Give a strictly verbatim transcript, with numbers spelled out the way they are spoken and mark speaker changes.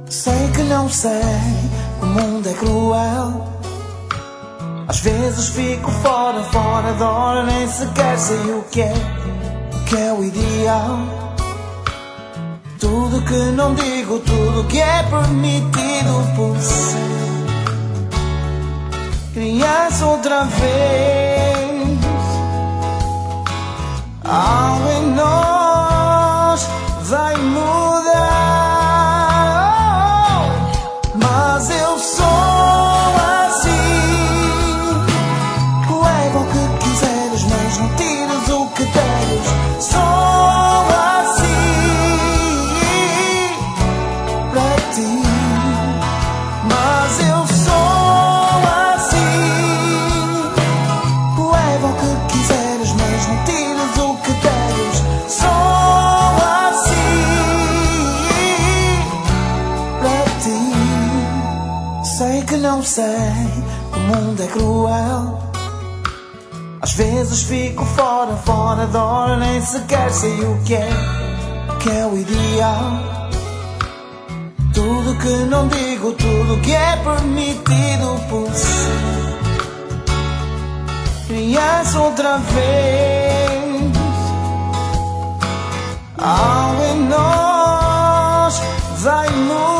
Speaker 1: Sei que não sei, o mundo é cruel. Às vezes fico fora, fora da hora, nem sequer sei o que é, o que é o ideal. Tudo que não digo, tudo que é permitido por ser criança outra vez. Algo em nós vai mudar, mas eu sou assim. Leva o que quiseres, mas não tires o que deres. Sou assim para ti, mas eu sou assim. Leva o que quiseres, mas não tires o que deres. Sou assim para ti. Sei que não sei, o mundo é cruel. Às vezes fico fora, fora da hora, nem sequer sei o que é, o que é o ideal. Tudo que não digo, tudo que é permitido por ser criança outra vez. Algo em nós vai mudar.